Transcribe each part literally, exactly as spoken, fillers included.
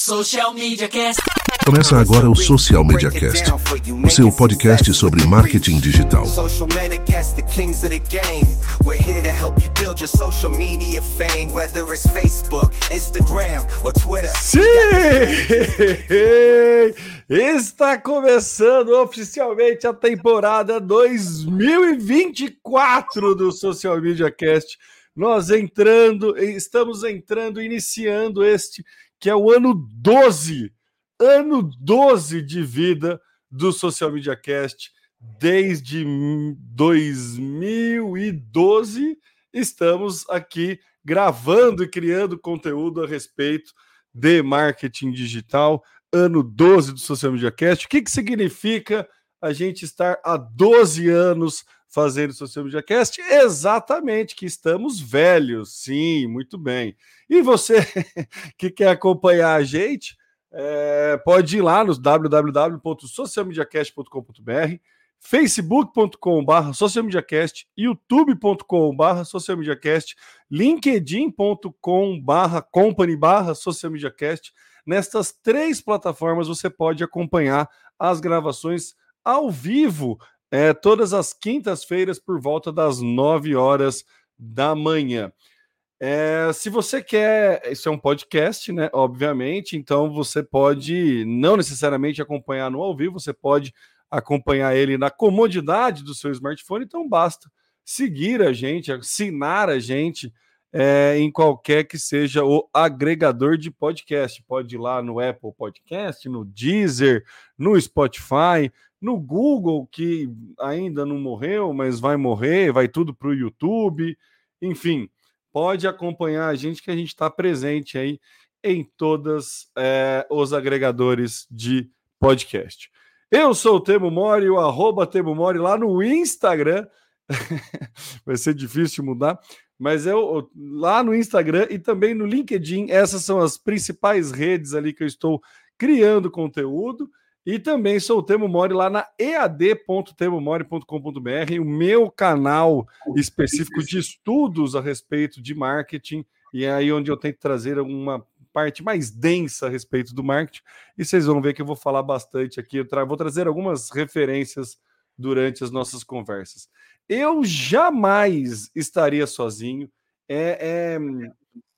Social Media Cast. Começa agora o Social Media Cast, o seu podcast sobre marketing digital. Social Media Cast, the kings of the game. We're here to help you build your social media fame, whether it's Facebook, Instagram or Twitter. Sim! Está começando oficialmente a temporada dois mil e vinte e quatro do Social Media Cast. Nós entrando, estamos entrando, iniciando este que é o ano doze, ano doze de vida do Social Media Cast. Desde dois mil e doze estamos aqui gravando e criando conteúdo a respeito de marketing digital. Ano doze do Social Media Cast. O que, que significa a gente estar há doze anos fazendo Social Media Cast? Exatamente, que estamos velhos. Sim, muito bem. E você que quer acompanhar a gente, é, pode ir lá no w w w ponto social media cast ponto com ponto b r, facebook ponto com barra social media cast, youtube ponto com barra social media cast, linkedin ponto com barra company barra social media cast. Nestas três plataformas você pode acompanhar as gravações ao vivo, é, todas as quintas-feiras por volta das nove horas da manhã. É, se você quer, isso é um podcast, né? Obviamente, então você pode não necessariamente acompanhar no ao vivo, você pode acompanhar ele na comodidade do seu smartphone, então basta seguir a gente, assinar a gente é, em qualquer que seja o agregador de podcast. Pode ir lá no Apple Podcast, no Deezer, no Spotify, no Google, que ainda não morreu, mas vai morrer, vai tudo para o YouTube, enfim. Pode acompanhar a gente, que a gente está presente aí em todos é, os agregadores de podcast. Eu sou o Temo Mori, o arroba Temo Mori lá no Instagram. Vai ser difícil mudar, mas eu lá no Instagram e também no LinkedIn. Essas são as principais redes ali que eu estou criando conteúdo. E também sou o Temo Mori lá na e a d ponto temo mori ponto com ponto b r, o meu canal específico de estudos a respeito de marketing, e é aí onde eu tento trazer uma parte mais densa a respeito do marketing, e vocês vão ver que eu vou falar bastante aqui, eu tra- vou trazer algumas referências durante as nossas conversas. Eu jamais estaria sozinho, é... é...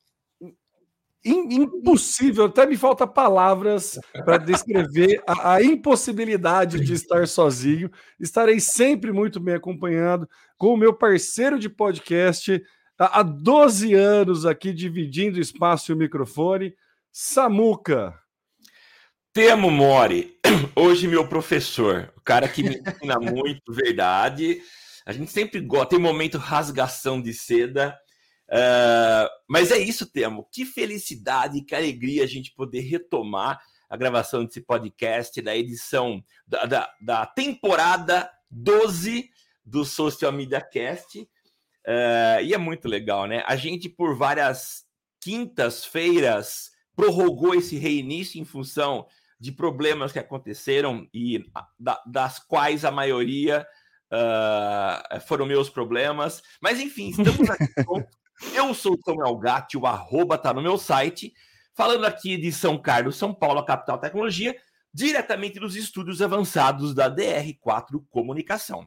impossível, até me falta palavras para descrever a, a impossibilidade de estar sozinho. Estarei sempre muito bem acompanhado com o meu parceiro de podcast há, há doze anos aqui, dividindo espaço e o microfone, Samuca. Temo Mori, hoje meu professor, o cara que me ensina muito, verdade. A gente sempre gosta, tem momento rasgação de seda. Uh, mas é isso, Temo. Que felicidade e que alegria a gente poder retomar a gravação desse podcast, da edição da, da, da temporada doze do Social Media Cast. Uh, e é muito legal, né? A gente, por várias quintas-feiras, prorrogou esse reinício em função de problemas que aconteceram e da, das quais a maioria uh, foram meus problemas. Mas, enfim, estamos aqui prontos. Eu sou o Samuel Gatti, o arroba tá no meu site, falando aqui de São Carlos, São Paulo, a capital da tecnologia, diretamente dos estúdios avançados da D R quatro Comunicação.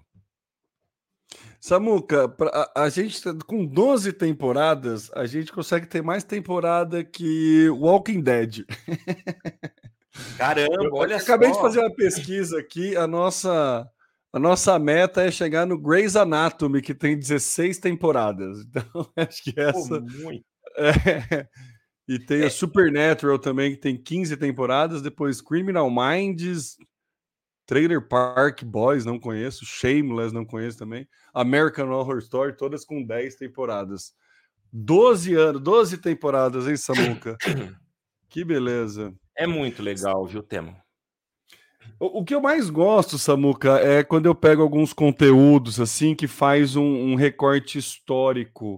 Samuca, pra, a, a gente com doze temporadas, a gente consegue ter mais temporada que Walking Dead. Caramba, olha Eu só. Acabei de fazer uma pesquisa aqui, a nossa... A nossa meta é chegar no Grey's Anatomy, que tem dezesseis temporadas. Então, acho que essa... Pô, muito. É... E tem é. a Supernatural também, que tem quinze temporadas. Depois Criminal Minds, Trailer Park Boys, não conheço. Shameless, não conheço também. American Horror Story, todas com dez temporadas. doze anos, doze temporadas, hein, Samuca? Que beleza. É muito legal, viu, Temo? O, o que eu mais gosto, Samuca, é quando eu pego alguns conteúdos assim que faz um, um recorte histórico.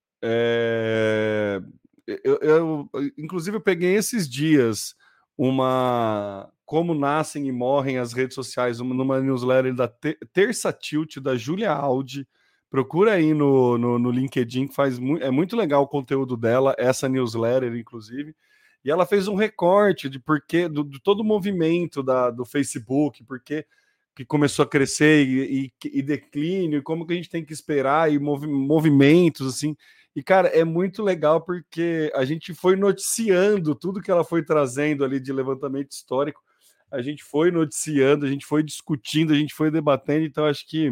É... Eu, eu, inclusive, eu peguei esses dias uma Como Nascem e Morrem as Redes Sociais, uma, numa newsletter da Te- Terça Tilt, da Julia Aldi. Procura aí no, no, no LinkedIn, que faz mu- é muito legal o conteúdo dela, essa newsletter, inclusive. e ela fez um recorte de porquê, do, do todo o movimento da, do Facebook, porque que começou a crescer e, e, e declínio, e como que a gente tem que esperar, e movi movimentos, assim. E, cara, é muito legal porque a gente foi noticiando tudo que ela foi trazendo ali de levantamento histórico, a gente foi noticiando, a gente foi discutindo, a gente foi debatendo, então acho que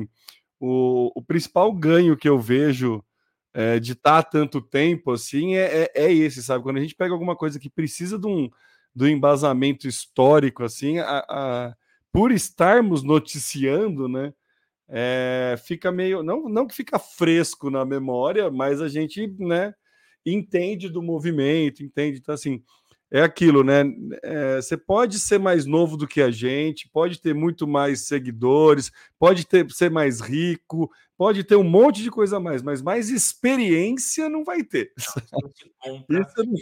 o, o principal ganho que eu vejo é, de estar há tanto tempo, assim, é, é, é esse, sabe? Quando a gente pega alguma coisa que precisa de um, de um embasamento histórico, assim, a, a por estarmos noticiando, né, é, fica meio, não, não que fica fresco na memória, mas a gente, né, entende do movimento, entende, então assim, é aquilo, né, é, você pode ser mais novo do que a gente, pode ter muito mais seguidores, pode ter, ser mais rico, pode ter um monte de coisa a mais, mas mais experiência não vai ter. Não, isso não se compra. Isso,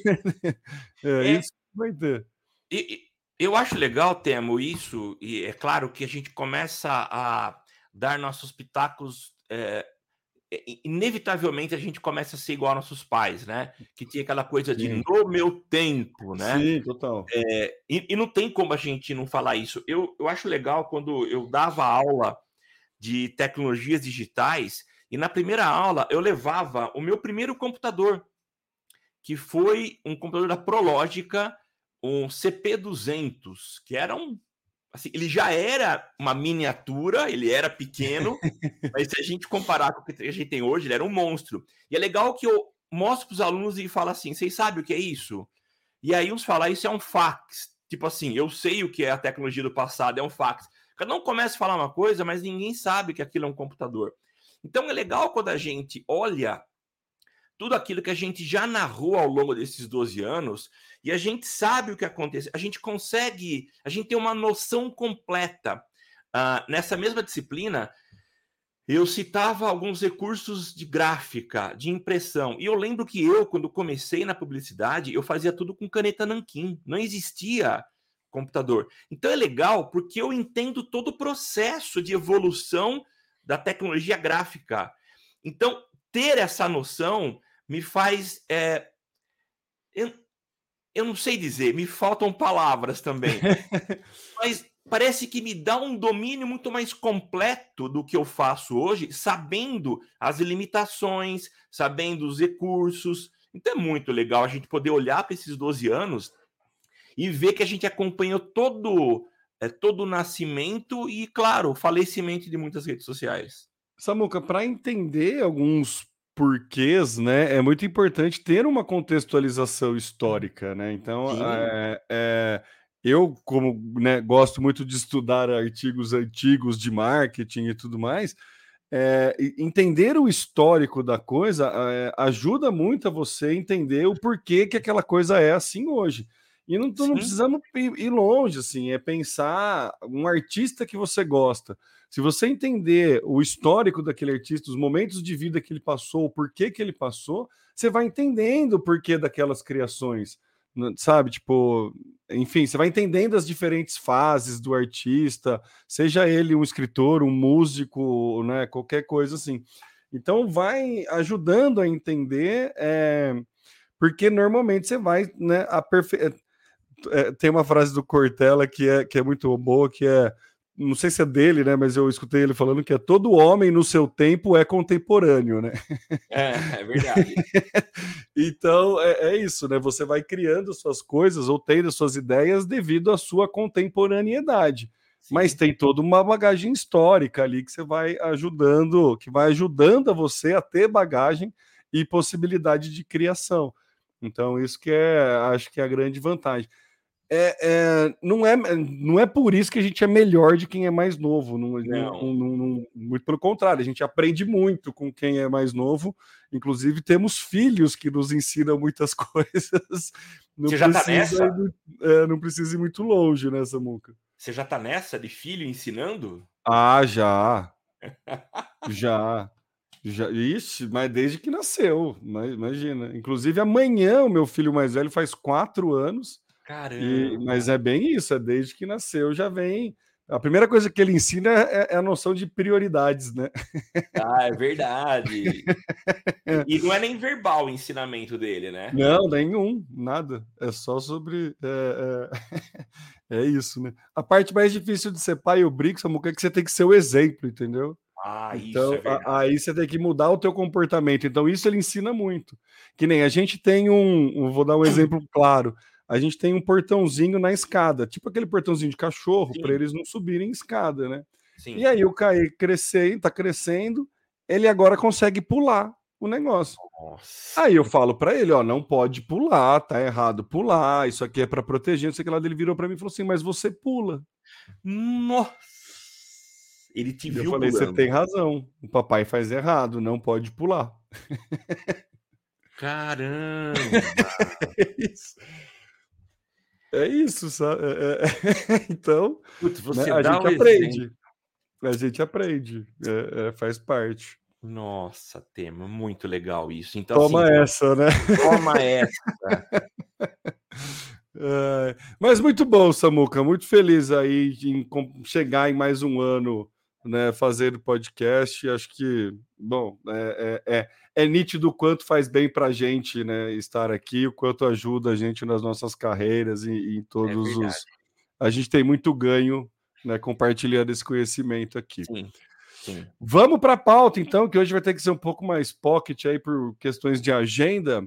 é, É, isso não vai ter. E, e- eu acho legal, Temo, isso, e é claro que a gente começa a dar nossos pitacos. é, i- inevitavelmente a gente começa a ser igual aos nossos pais, né? Que tinha aquela coisa de Sim, no meu tempo, né? sim, total. É, e, e não tem como a gente não falar isso. Eu, eu acho legal quando eu dava aula de tecnologias digitais, e na primeira aula eu levava o meu primeiro computador, que foi um computador da Prológica, um C P duzentos, que era um. Assim, ele já era uma miniatura, ele era pequeno, mas se a gente comparar com o que a gente tem hoje, ele era um monstro. E é legal que eu mostro para os alunos e falo assim: vocês sabem o que é isso? E aí uns falam: isso é um fax. Tipo assim, eu sei o que é a tecnologia do passado, é um fax. Cada um começa a falar uma coisa, mas ninguém sabe que aquilo é um computador. Então é legal quando a gente olha tudo aquilo que a gente já narrou ao longo desses doze anos, e a gente sabe o que aconteceu, a gente consegue, a gente tem uma noção completa. Uh, nessa mesma disciplina, eu citava alguns recursos de gráfica, de impressão, e eu lembro que eu, quando comecei na publicidade, eu fazia tudo com caneta nanquim, não existia computador. Então é legal porque eu entendo todo o processo de evolução da tecnologia gráfica. Então, ter essa noção me faz. É, eu, eu não sei dizer, me faltam palavras também. Mas parece que me dá um domínio muito mais completo do que eu faço hoje, sabendo as limitações, sabendo os recursos. Então é muito legal a gente poder olhar para esses doze anos e ver que a gente acompanhou todo, é, todo o nascimento e, claro, o falecimento de muitas redes sociais. Samuca, para entender alguns porquês, né, é muito importante ter uma contextualização histórica, né? Então, Sim. é, é, eu, como né, gosto muito de estudar artigos antigos de marketing e tudo mais, é, e- entender o histórico da coisa é, ajuda muito a você entender o porquê que aquela coisa é assim hoje. E não, tu não Sim. precisamos ir ir longe, assim, é pensar um artista que você gosta. Se você entender o histórico daquele artista, os momentos de vida que ele passou, o porquê que ele passou, você vai entendendo o porquê daquelas criações, n- sabe? Tipo, enfim, você vai entendendo as diferentes fases do artista, seja ele um escritor, um músico, né, qualquer coisa assim. Então, vai ajudando a entender, é, porque normalmente você vai, né, aperfe... é, tem uma frase do Cortella que é, que é muito boa, que é, não sei se é dele, né, mas eu escutei ele falando que é todo homem no seu tempo é contemporâneo, né? É, é verdade. Então é, é isso, né? Você vai criando suas coisas ou tendo suas ideias devido à sua contemporaneidade. Mas Sim. tem toda uma bagagem histórica ali que você vai ajudando, que vai ajudando a você a ter bagagem e possibilidade de criação. Então, isso que é, acho que é a grande vantagem. É, é, não, é, não é por isso que a gente é melhor de quem é mais novo. Não, não, Não. não, não, muito pelo contrário, a gente aprende muito com quem é mais novo. Inclusive, temos filhos que nos ensinam muitas coisas. Não Você já tá precisa, nessa? ir muito- é, não precisa ir muito longe nessa muca. Você já tá nessa de filho ensinando? Ah, já, já. Já, ixi, mas desde que nasceu, mas imagina. Inclusive, amanhã o meu filho mais velho faz quatro anos. E, Caramba. mas é bem isso, é desde que nasceu já vem. A primeira coisa que ele ensina é, é a noção de prioridades, né? Ah, é verdade. E não é nem verbal o ensinamento dele, né? Não, nenhum, nada. É só sobre... É, é... é isso, né? A parte mais difícil de ser pai o Brix, Samuca, é que você tem que ser o exemplo, entendeu? Ah, isso então, é verdade. a, aí você tem que mudar o teu comportamento. Então, isso ele ensina muito. Que nem a gente tem um... um vou dar um exemplo claro. A gente tem um portãozinho na escada, tipo aquele portãozinho de cachorro, para eles não subirem escada, né? Sim. E aí o Kaique crescendo, tá crescendo, ele agora consegue pular o negócio. Nossa. Aí eu falo para ele, ó, não pode pular, tá errado pular, isso aqui é para proteger, não sei o que lá. Ele virou para mim e falou assim, mas você pula. Nossa! Ele te e viu eu falei, pulando. Você tem razão, o papai faz errado, não pode pular. Caramba! É isso. É isso, sabe? É, é... então, Putz, você né, a dá gente um aprende. exemplo. A gente aprende, é, é, faz parte. Nossa, Tema, muito legal isso. Então, toma assim, essa, né? Toma essa. É, mas muito bom, Samuca, muito feliz aí em chegar em mais um ano, né, fazendo podcast. Acho que, bom, é, é, é, é nítido o quanto faz bem para a gente, né, estar aqui, o quanto ajuda a gente nas nossas carreiras e, e em todos é os... A gente tem muito ganho, né, compartilhando esse conhecimento aqui. Sim, sim. Vamos para a pauta, então, que hoje vai ter que ser um pouco mais pocket aí por questões de agenda.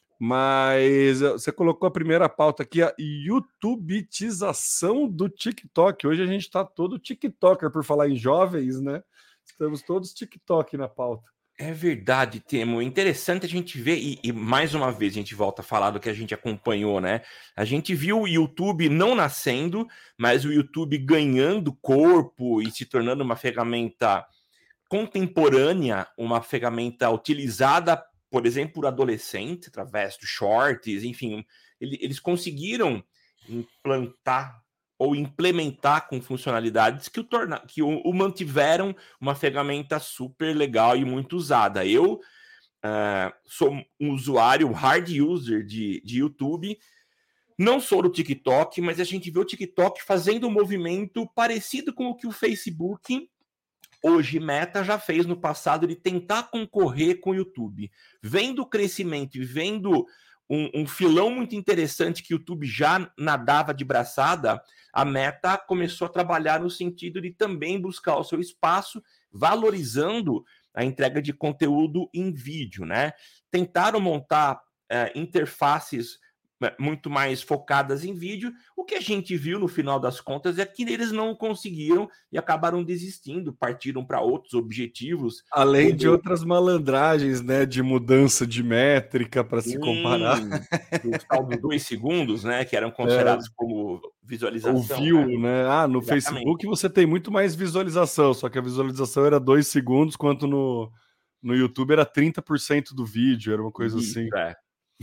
Mas você colocou a primeira pauta aqui, a YouTubetização do TikTok. Hoje a gente está todo TikToker, por falar em jovens, né? Estamos todos TikTok na pauta. É verdade, Temo. Interessante a gente ver, e, e mais uma vez a gente volta a falar do que a gente acompanhou, né? A gente viu o YouTube não nascendo, mas o YouTube ganhando corpo e se tornando uma ferramenta contemporânea, uma ferramenta utilizada, por exemplo, por adolescente, através dos shorts, enfim, ele, eles conseguiram implantar ou implementar com funcionalidades que o, torna, que o, o mantiveram uma ferramenta super legal e muito usada. Eu uh, sou um usuário, hard user de, de YouTube, não sou do TikTok, mas a gente vê o TikTok fazendo um movimento parecido com o que o Facebook... hoje Meta já fez no passado de tentar concorrer com o YouTube. Vendo o crescimento e vendo um, um filão muito interessante que o YouTube já nadava de braçada, a Meta começou a trabalhar no sentido de também buscar o seu espaço, valorizando a entrega de conteúdo em vídeo, né? Tentaram montar é, interfaces muito mais focadas em vídeo. O que a gente viu no final das contas é que eles não conseguiram e acabaram desistindo, partiram para outros objetivos. Além como... de outras malandragens, né, de mudança de métrica para se comparar. Os tal dos dois segundos, né, que eram considerados é, como visualização. O view, né? né? Ah, no Exatamente. Facebook você tem muito mais visualização, só que a visualização era dois segundos, quanto no, no YouTube era trinta por cento do vídeo, era uma coisa Isso, assim. É.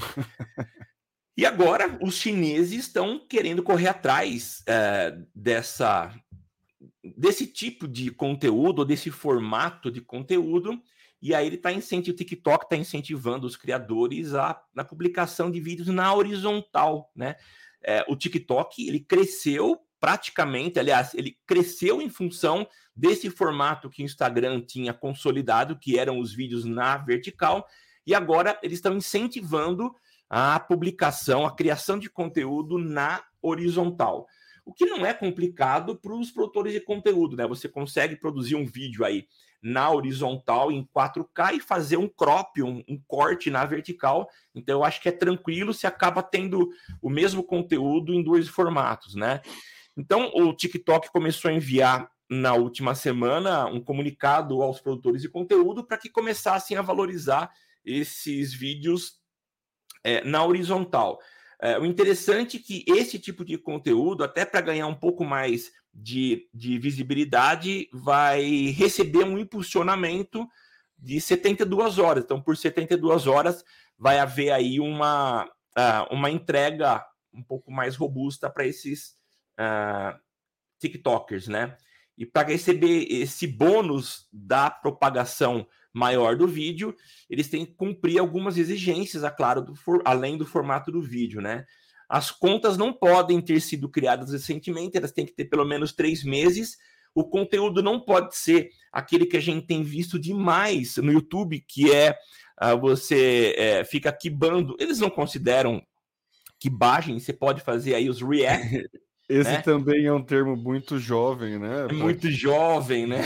E agora os chineses estão querendo correr atrás é, dessa, desse tipo de conteúdo, desse formato de conteúdo, e aí ele está incentivando, o TikTok está incentivando os criadores a, na publicação de vídeos na horizontal, né? É, o TikTok, ele cresceu praticamente, aliás, ele cresceu em função desse formato que o Instagram tinha consolidado, que eram os vídeos na vertical, e agora eles estão incentivando a publicação, a criação de conteúdo na horizontal. O que não é complicado para os produtores de conteúdo, né? Você consegue produzir um vídeo aí na horizontal em quatro K e fazer um crop, um, um corte na vertical. Então eu acho que é tranquilo, você acaba tendo o mesmo conteúdo em dois formatos, né? Então o TikTok começou a enviar na última semana um comunicado aos produtores de conteúdo para que começassem a valorizar esses vídeos É, na horizontal. É, o interessante é que esse tipo de conteúdo, até para ganhar um pouco mais de, de visibilidade, vai receber um impulsionamento de setenta e duas horas. Então, por setenta e duas horas, vai haver aí uma, uh, uma entrega um pouco mais robusta para esses uh, TikTokers, né? E para receber esse bônus da propagação maior do vídeo, eles têm que cumprir algumas exigências, é claro, do for, além do formato do vídeo, né? as contas não podem ter sido criadas recentemente, elas têm que ter pelo menos três meses. O conteúdo não pode ser aquele que a gente tem visto demais no YouTube, que é uh, você é, fica quibando. Eles não consideram quibagem, você pode fazer aí os react. Esse né? também é um termo muito jovem, né? É muito jovem, né?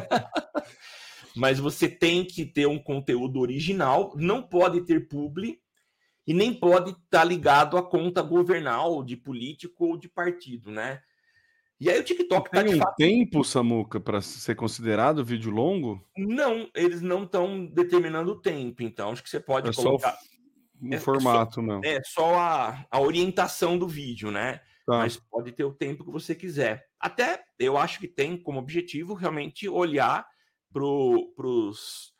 Mas você tem que ter um conteúdo original, não pode ter publi e nem pode estar ligado à conta governal, de político ou de partido, né? E aí o TikTok tem tá de um fato... tempo, Samuca, para ser considerado vídeo longo? Não, eles não estão determinando o tempo, então acho que você pode é colocar... Só o, o é, formato, é só, não. É só a, a orientação do vídeo, né? Tá. Mas pode ter o tempo que você quiser. Até eu acho que tem como objetivo realmente olhar para pros,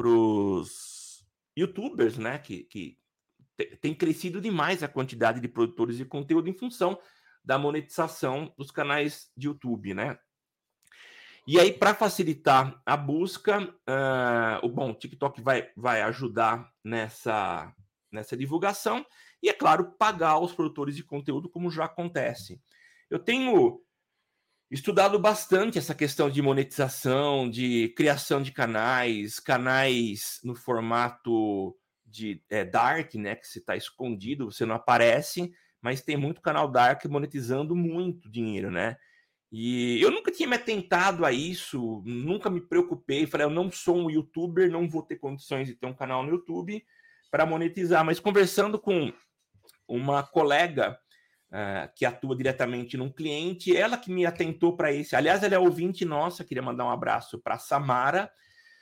pros YouTubers, né? Que, que tem crescido demais a quantidade de produtores de conteúdo em função da monetização dos canais de YouTube, né? E aí, para facilitar a busca, uh, o bom, o TikTok vai, vai ajudar nessa, nessa divulgação e, é claro, pagar os produtores de conteúdo, como já acontece. Eu tenho estudado bastante essa questão de monetização, de criação de canais, canais no formato de é, dark, né, que você está escondido, você não aparece, mas tem muito canal dark monetizando muito dinheiro, né? E eu nunca tinha me atentado a isso, nunca me preocupei. Falei, eu não sou um youtuber, não vou ter condições de ter um canal no YouTube para monetizar. Mas conversando com uma colega uh, que atua diretamente num cliente, ela que me atentou para esse. Aliás, ela é ouvinte nossa, queria mandar um abraço para a Samara.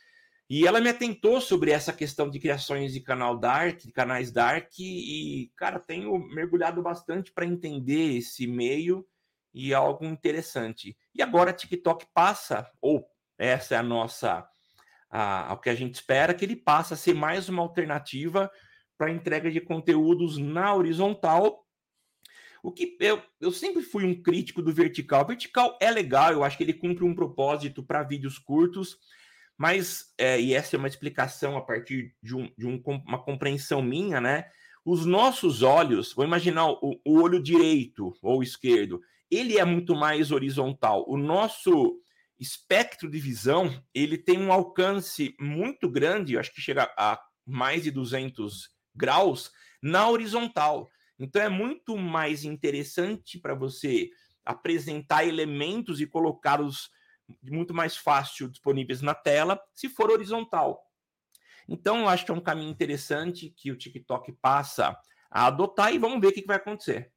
E ela me atentou sobre essa questão de criações de canal dark, de canais dark, e, cara, tenho mergulhado bastante para entender esse meio e algo interessante. E agora a TikTok passa, ou essa é a nossa, a, a, o que a gente espera, que ele passa a ser mais uma alternativa para entrega de conteúdos na horizontal. O que eu, eu sempre fui um crítico do vertical. O vertical é legal, eu acho que ele cumpre um propósito para vídeos curtos, mas, é, e essa é uma explicação a partir de, um, de um, uma compreensão minha, né? Os nossos olhos, vou imaginar o, o olho direito ou esquerdo, ele é muito mais horizontal. O nosso espectro de visão, ele tem um alcance muito grande, eu acho que chega a mais de duzentos graus, na horizontal. Então, é muito mais interessante para você apresentar elementos e colocá-los muito mais fácil disponíveis na tela, se for horizontal. Então, eu acho que é um caminho interessante que o TikTok passa a adotar e vamos ver o que vai acontecer.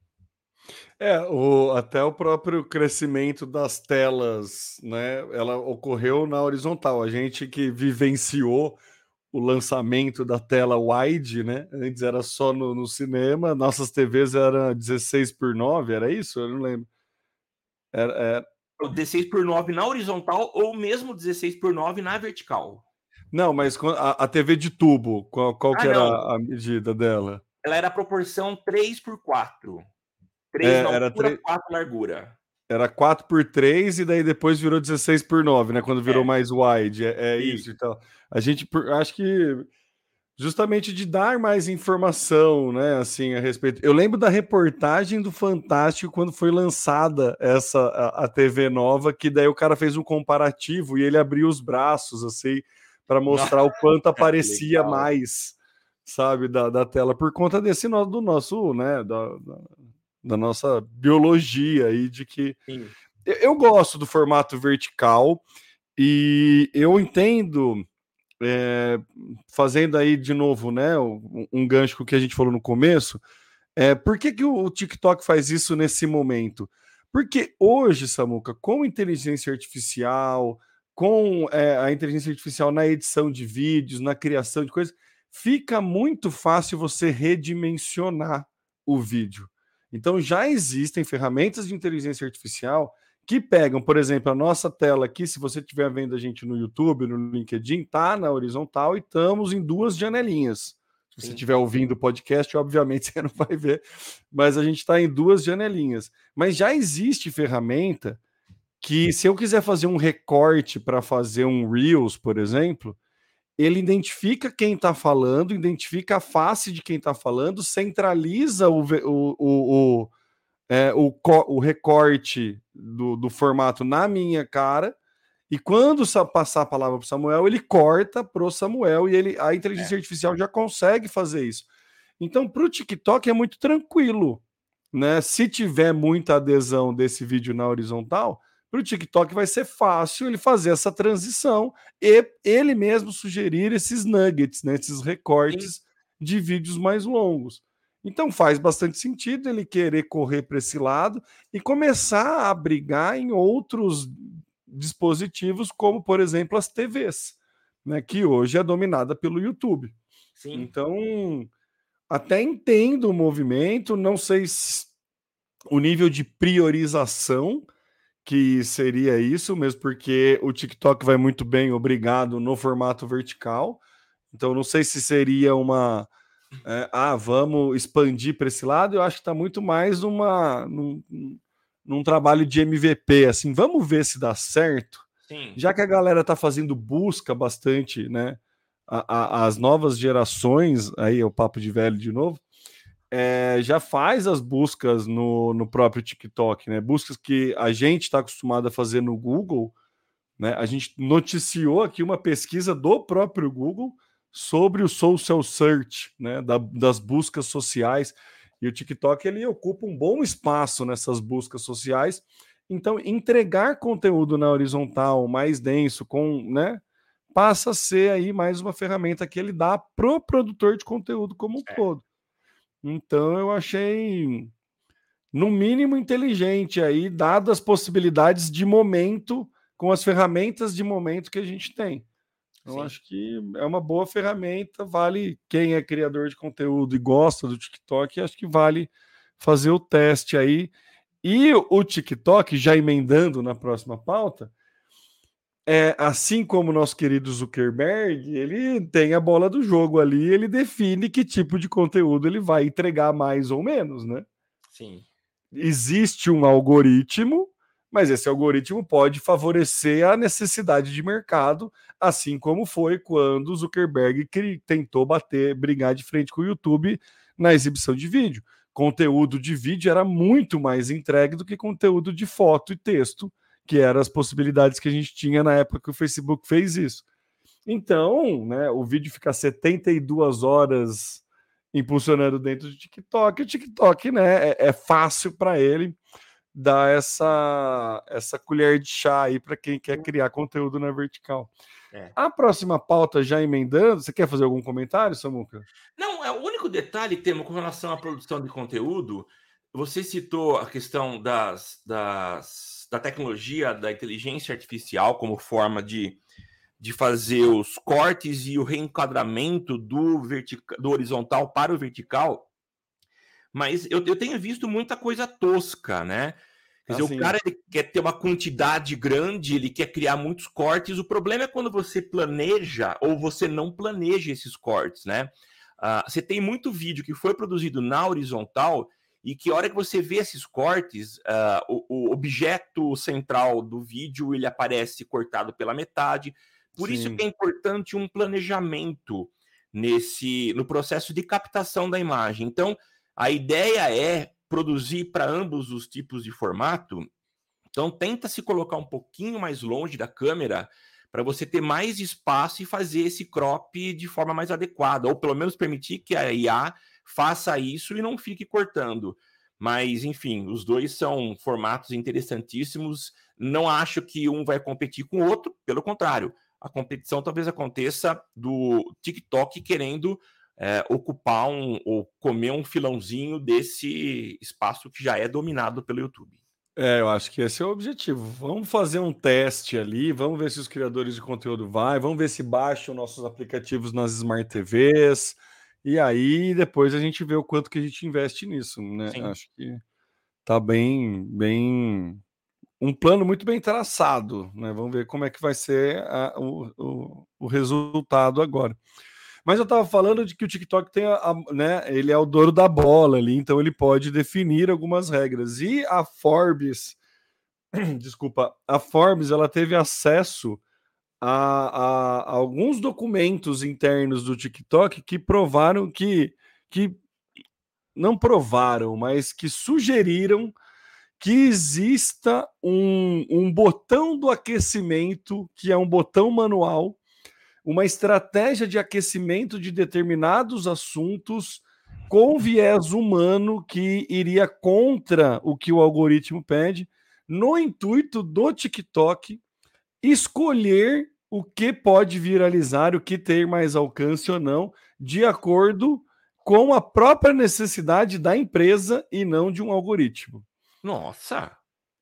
É, o, até o próprio crescimento das telas, né? Ela ocorreu na horizontal. A gente que vivenciou o lançamento da tela wide, né? Antes era só no, no cinema, nossas T Vs eram dezesseis por nove, era isso? Eu não lembro. Era, era... O dezesseis por nove na horizontal ou mesmo dezesseis por nove na vertical? Não, mas a, a T V de tubo, qual, qual ah, que era não. a medida dela? Ela era a proporção três por quatro. três é, na altura, tre... quatro na largura. Era quatro por três e daí depois virou dezesseis por nove, né? Quando virou é. mais wide. É, é isso. Então, a gente acho que justamente de dar mais informação, né? Assim, a respeito. Eu lembro da reportagem do Fantástico quando foi lançada essa a, a T V nova, que daí o cara fez um comparativo e ele abriu os braços, assim, para mostrar Nossa. o quanto aparecia é mais, sabe, da, da tela, por conta desse do nosso, né? Da, da, da nossa biologia aí, de que eu, eu gosto do formato vertical e eu entendo, é, fazendo aí de novo, né, um, um gancho com o que a gente falou no começo, é, por que, que o, o TikTok faz isso nesse momento? Porque hoje, Samuca, com inteligência artificial, com é, a inteligência artificial na edição de vídeos, na criação de coisas, fica muito fácil você redimensionar o vídeo. Então, já existem ferramentas de inteligência artificial que pegam, por exemplo, a nossa tela aqui, se você estiver vendo a gente no YouTube, no LinkedIn, tá na horizontal e estamos em duas janelinhas. Se você estiver ouvindo o podcast, obviamente você não vai ver, mas a gente está em duas janelinhas. Mas já existe ferramenta que, se eu quiser fazer um recorte para fazer um Reels, por exemplo, ele identifica quem está falando, identifica a face de quem está falando, centraliza o, o, o, o, é, o, o recorte do, do formato na minha cara, e quando passar a palavra para o Samuel, ele corta para o Samuel, e ele, a inteligência é. artificial já consegue fazer isso. Então, para o TikTok é muito tranquilo, né? Se tiver muita adesão desse vídeo na horizontal, para o TikTok vai ser fácil ele fazer essa transição e ele mesmo sugerir esses nuggets, né, esses recortes Sim. de vídeos mais longos. Então faz bastante sentido ele querer correr para esse lado e começar a brigar em outros dispositivos, como, por exemplo, as T Vs, né, que hoje é dominada pelo YouTube. Sim. Então, até entendo o movimento, não sei se o nível de priorização que seria isso, mesmo porque o TikTok vai muito bem, obrigado, no formato vertical. Então, não sei se seria uma... É, ah, vamos expandir para esse lado. Eu acho que está muito mais uma, num, num trabalho de M V P, assim, vamos ver se dá certo. Sim. Já que a galera está fazendo busca bastante, né? A, a, as novas gerações, aí é o papo de velho de novo, É, já faz as buscas no, no próprio TikTok, né? Buscas que a gente está acostumado a fazer no Google, né? A gente noticiou aqui uma pesquisa do próprio Google sobre o social search, né? Da, das buscas sociais, e o TikTok ele ocupa um bom espaço nessas buscas sociais. Então, entregar conteúdo na horizontal mais denso, com, né? Passa a ser aí mais uma ferramenta que ele dá pro produtor de conteúdo como um é. todo. Então eu achei, no mínimo, inteligente aí, dadas as possibilidades de momento, com as ferramentas de momento que a gente tem. Eu Sim. acho que é uma boa ferramenta, vale quem é criador de conteúdo e gosta do TikTok, acho que vale fazer o teste aí. E o TikTok, já emendando na próxima pauta, é, assim como o nosso querido Zuckerberg, ele tem a bola do jogo ali, ele define que tipo de conteúdo ele vai entregar mais ou menos, né? Sim. Existe um algoritmo, mas esse algoritmo pode favorecer a necessidade de mercado, assim como foi quando o Zuckerberg tentou bater, brigar de frente com o YouTube na exibição de vídeo. Conteúdo de vídeo era muito mais entregue do que conteúdo de foto e texto, que eram as possibilidades que a gente tinha na época que o Facebook fez isso. Então, né, o vídeo fica setenta e duas horas impulsionando dentro do TikTok, o TikTok, né, é, é fácil para ele dar essa, essa colher de chá aí para quem quer criar conteúdo na vertical. É. A próxima pauta, já emendando, você quer fazer algum comentário, Samuca? Não, é o único detalhe, Temo, com relação à produção de conteúdo. Você citou a questão das, das, da tecnologia, da inteligência artificial como forma de, de fazer os cortes e o reenquadramento do, vertica, do horizontal para o vertical, mas eu, eu tenho visto muita coisa tosca, né? Quer dizer, assim, o cara ele quer ter uma quantidade grande, ele quer criar muitos cortes. O problema é quando você planeja ou você não planeja esses cortes, né? Uh, você tem muito vídeo que foi produzido na horizontal e que a hora que você vê esses cortes, uh, o, o objeto central do vídeo ele aparece cortado pela metade. Por Sim. isso que é importante um planejamento nesse, no processo de captação da imagem. Então, a ideia é produzir para ambos os tipos de formato. Então, tenta se colocar um pouquinho mais longe da câmera para você ter mais espaço e fazer esse crop de forma mais adequada, ou pelo menos permitir que a I A faça isso e não fique cortando. Mas, enfim, os dois são formatos interessantíssimos. Não acho que um vai competir com o outro, pelo contrário. A competição talvez aconteça do TikTok querendo é, ocupar um, ou comer um filãozinho desse espaço que já é dominado pelo YouTube. É, eu acho que esse é o objetivo. Vamos fazer um teste ali, vamos ver se os criadores de conteúdo vai, vamos ver se baixam nossos aplicativos nas Smart T Vs, e aí depois a gente vê o quanto que a gente investe nisso, né? Sim. Acho que tá bem, bem... um plano muito bem traçado, né? Vamos ver como é que vai ser a, o, o, o resultado agora. Mas eu estava falando de que o TikTok tem a, a, né, ele é o dono da bola ali, então ele pode definir algumas regras. E a Forbes, desculpa, a Forbes ela teve acesso há, há alguns documentos internos do TikTok que provaram que, que não provaram, mas que sugeriram que exista um, um botão do aquecimento, que é um botão manual, uma estratégia de aquecimento de determinados assuntos com viés humano que iria contra o que o algoritmo pede, no intuito do TikTok escolher o que pode viralizar, o que ter mais alcance ou não, de acordo com a própria necessidade da empresa e não de um algoritmo. Nossa!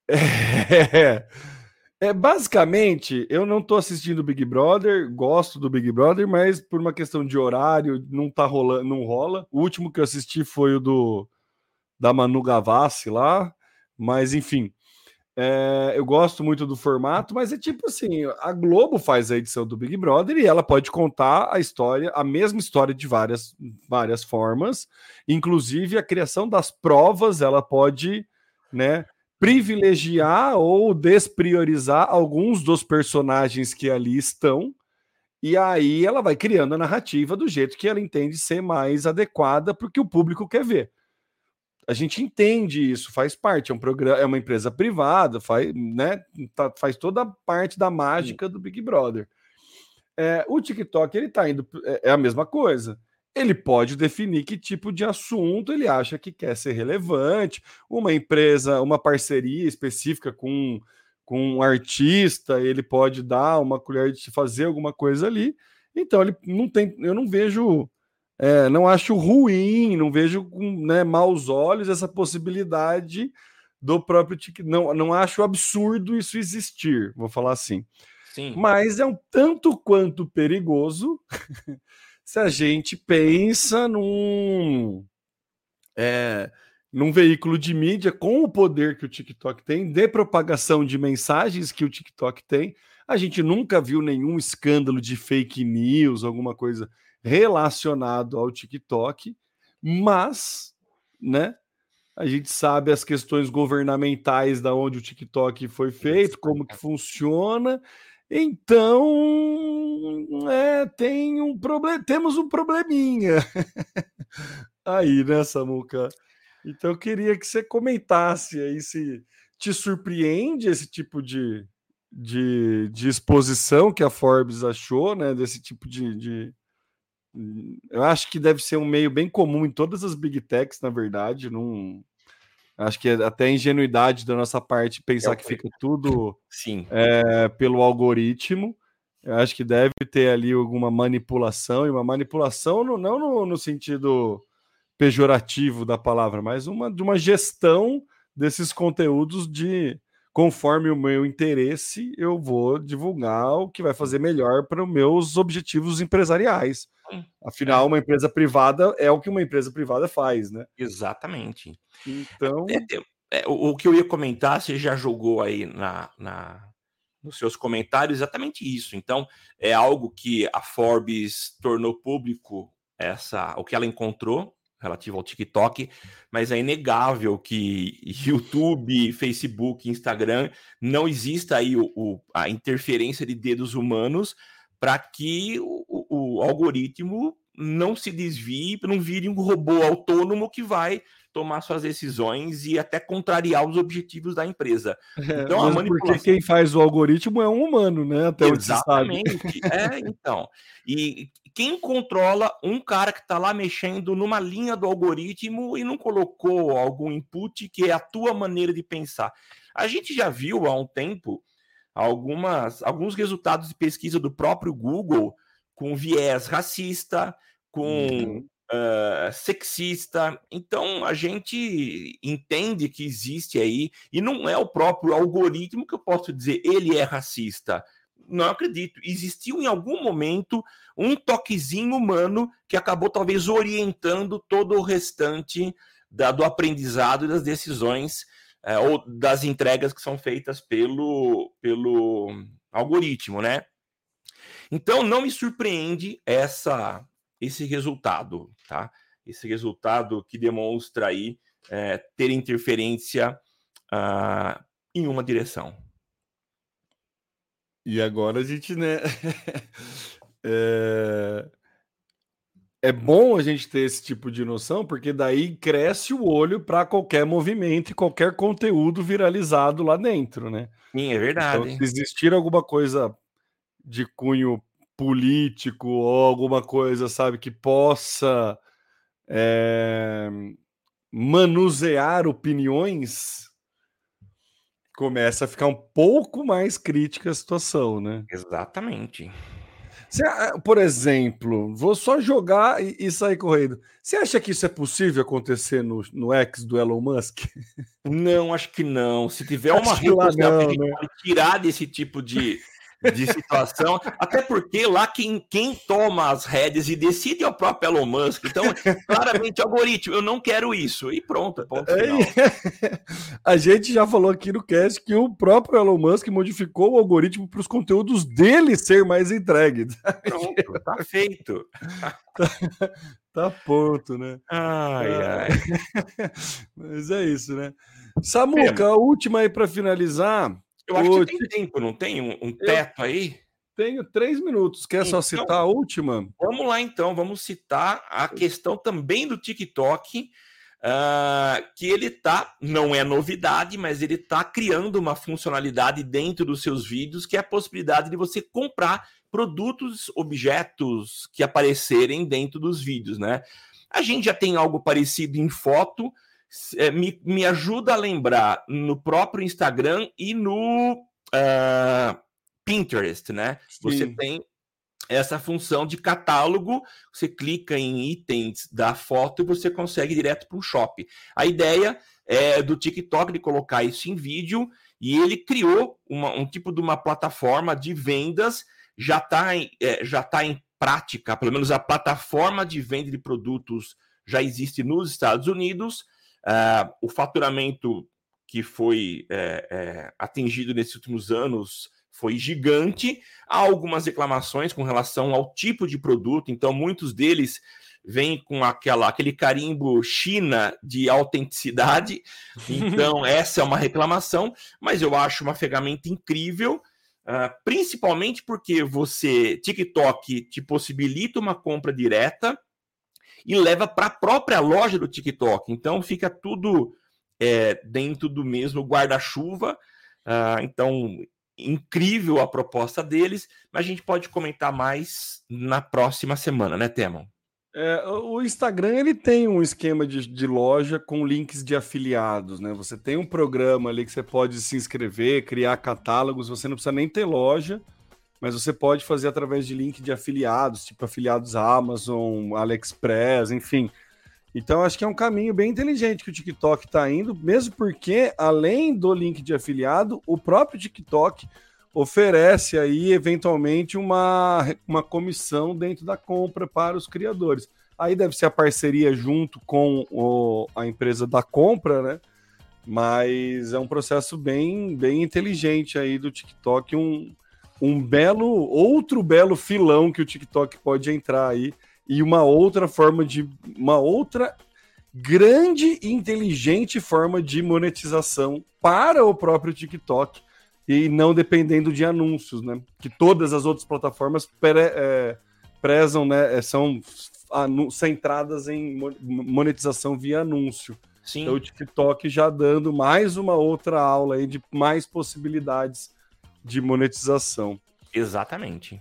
É, é, basicamente, eu não tô assistindo o Big Brother, gosto do Big Brother, mas por uma questão de horário, não tá rolando, não rola. O último que eu assisti foi o do da Manu Gavassi lá, mas enfim, é, eu gosto muito do formato, mas é tipo assim, a Globo faz a edição do Big Brother e ela pode contar a história, a mesma história de várias, várias formas, inclusive a criação das provas, ela pode, né, privilegiar ou despriorizar alguns dos personagens que ali estão, e aí ela vai criando a narrativa do jeito que ela entende ser mais adequada porque o público quer ver. A gente entende isso, faz parte, é um programa, é uma empresa privada, faz, né, tá, faz toda a parte da mágica do Big Brother. É, o TikTok ele tá indo, é, é a mesma coisa. Ele pode definir que tipo de assunto ele acha que quer ser relevante, uma empresa, uma parceria específica com, com um artista, ele pode dar uma colher de fazer alguma coisa ali. Então ele não tem, eu não vejo, é, não acho ruim, não vejo com, né, maus olhos essa possibilidade do próprio TikTok. Não, não acho absurdo isso existir, vou falar assim. Sim. Mas é um tanto quanto perigoso se a gente pensa num, é, num veículo de mídia com o poder que o TikTok tem, de propagação de mensagens que o TikTok tem. A gente nunca viu nenhum escândalo de fake news, alguma coisa relacionado ao TikTok, mas, né, a gente sabe as questões governamentais da onde o TikTok foi feito, como que funciona. Então, é, tem um problema, temos um probleminha aí, né, Samuca? Então, eu queria que você comentasse aí se te surpreende esse tipo de, de, de exposição que a Forbes achou, né? Desse tipo de, de. Eu acho que deve ser um meio bem comum em todas as big techs, na verdade. Não. Acho que é até ingenuidade da nossa parte pensar É que fica tudo Sim. é, pelo algoritmo. Eu acho que deve ter ali alguma manipulação, e uma manipulação no, não no, no sentido pejorativo da palavra, mas uma, de uma gestão desses conteúdos de conforme o meu interesse, eu vou divulgar o que vai fazer melhor para os meus objetivos empresariais. Afinal, É. uma empresa privada é o que uma empresa privada faz, né? Exatamente. Então, É, é, é, o, o que eu ia comentar, você já jogou aí na, na, nos seus comentários exatamente isso. Então, é algo que a Forbes tornou público, essa, o que ela encontrou relativo ao TikTok, mas é inegável que YouTube, Facebook, Instagram, não exista aí o, o, a interferência de dedos humanos para que o, o, o algoritmo não se desvie, não vire um robô autônomo que vai tomar suas decisões e até contrariar os objetivos da empresa. É, então, a mesmo porque manipulação... quem faz o algoritmo é um humano, né? Até onde se sabe. Exatamente. É, então. E quem controla um cara que está lá mexendo numa linha do algoritmo e não colocou algum input que é a tua maneira de pensar? A gente já viu há um tempo algumas, alguns resultados de pesquisa do próprio Google com viés racista, com Uhum. uh, sexista. Então, a gente entende que existe aí, e não é o próprio algoritmo que eu posso dizer, ele é racista. Não acredito. Existiu em algum momento um toquezinho humano que acabou talvez orientando todo o restante da, do aprendizado e das decisões é, ou das entregas que são feitas pelo, pelo algoritmo, né? Então, não me surpreende essa, esse resultado, tá? Esse resultado que demonstra aí é, ter interferência uh, em uma direção. E agora a gente, né? é... é bom a gente ter esse tipo de noção, porque daí cresce o olho para qualquer movimento e qualquer conteúdo viralizado lá dentro, né? Sim, é Então, verdade. se existir alguma coisa de cunho político ou alguma coisa, sabe, que possa é, manusear opiniões, começa a ficar um pouco mais crítica a situação, né? Exatamente. Você, por exemplo, vou só jogar e, e sair correndo. Você acha que isso é possível acontecer no, no X do Elon Musk? Não, acho que não. Se tiver uma Acho que rede lá social que a não, gente né? pode tirar desse tipo de, de situação, até porque lá quem, quem toma as rédeas e decide é o próprio Elon Musk. Então, claramente, algoritmo, eu não quero isso. E pronto, ponto final. A gente já falou aqui no cast que o próprio Elon Musk modificou o algoritmo para os conteúdos dele ser mais entregues. Pronto, tá feito. Tá, tá ponto, né? Ai, ai. Mas é isso, né? Samuca, a última aí para finalizar. Eu acho o... que tem tempo, não tem um, um teto eu aí? Tenho três minutos. Quer então, só citar a última? Vamos lá, então. Vamos citar a questão também do TikTok, uh, que ele tá, não é novidade, mas ele tá criando uma funcionalidade dentro dos seus vídeos, que é a possibilidade de você comprar produtos, objetos que aparecerem dentro dos vídeos, né? A gente já tem algo parecido em foto, é, me, me ajuda a lembrar no próprio Instagram e no uh, Pinterest, né? Sim. Você tem essa função de catálogo, você clica em itens da foto e você consegue direto para o shopping. A ideia é do TikTok de colocar isso em vídeo, e ele criou uma, um tipo de uma plataforma de vendas, já está em, é, já tá em prática, pelo menos a plataforma de venda de produtos já existe nos Estados Unidos. Uh, o faturamento que foi é, é, atingido nesses últimos anos foi gigante. Há algumas reclamações com relação ao tipo de produto, então muitos deles vêm com aquela, aquele carimbo China de autenticidade, então essa é uma reclamação, mas eu acho uma ferramenta incrível, uh, principalmente porque você, TikTok te possibilita uma compra direta e leva para a própria loja do TikTok, então fica tudo é, dentro do mesmo guarda-chuva, uh, então incrível a proposta deles, mas a gente pode comentar mais na próxima semana, né, Temon? É, o Instagram ele tem um esquema de, de loja com links de afiliados, né? Você tem um programa ali que você pode se inscrever, criar catálogos, você não precisa nem ter loja, mas você pode fazer através de link de afiliados, tipo afiliados Amazon, AliExpress, enfim. Então, acho que é um caminho bem inteligente que o TikTok está indo, mesmo porque, além do link de afiliado, o próprio TikTok oferece aí, eventualmente, uma, uma comissão dentro da compra para os criadores. Aí deve ser a parceria junto com o, a empresa da compra, né? Mas é um processo bem, bem inteligente aí do TikTok, um, um belo, outro belo filão que o TikTok pode entrar aí, e uma outra forma de, uma outra grande e inteligente forma de monetização para o próprio TikTok, e não dependendo de anúncios, né? Que todas as outras plataformas pre, é, prezam, né? São anu, centradas em monetização via anúncio. Sim. Então o TikTok já dando mais uma outra aula aí de mais possibilidades de monetização. Exatamente.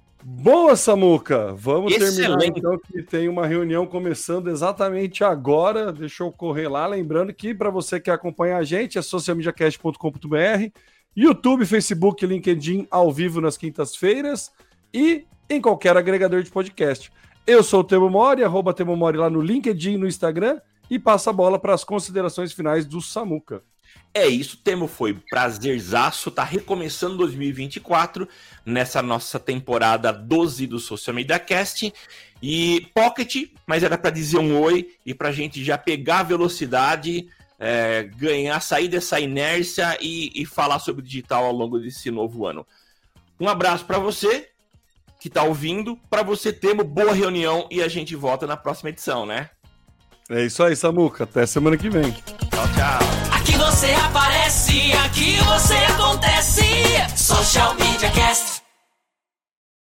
Boa, Samuca! Vamos Excelente. terminar então, que tem uma reunião começando exatamente agora. Deixa eu correr lá, lembrando que para você que acompanha a gente é social media cast ponto com ponto b r, YouTube, Facebook, LinkedIn ao vivo nas quintas-feiras e em qualquer agregador de podcast. Eu sou o Temo Mori, arroba Temo Mori lá no LinkedIn e no Instagram, e passa a bola para as considerações finais do Samuca. É isso, Temo, foi prazerzaço, tá recomeçando dois mil e vinte e quatro, nessa nossa temporada doze do Social Media Cast, e Pocket, mas era para dizer um oi, e pra gente já pegar a velocidade, é, ganhar, sair dessa inércia e, e falar sobre digital ao longo desse novo ano. Um abraço para você que tá ouvindo, para você, Temo, boa reunião, e a gente volta na próxima edição, né? É isso aí, Samuca, até semana que vem. Tchau, tchau. Aqui você aparece, aqui você acontece. Social Media Cast.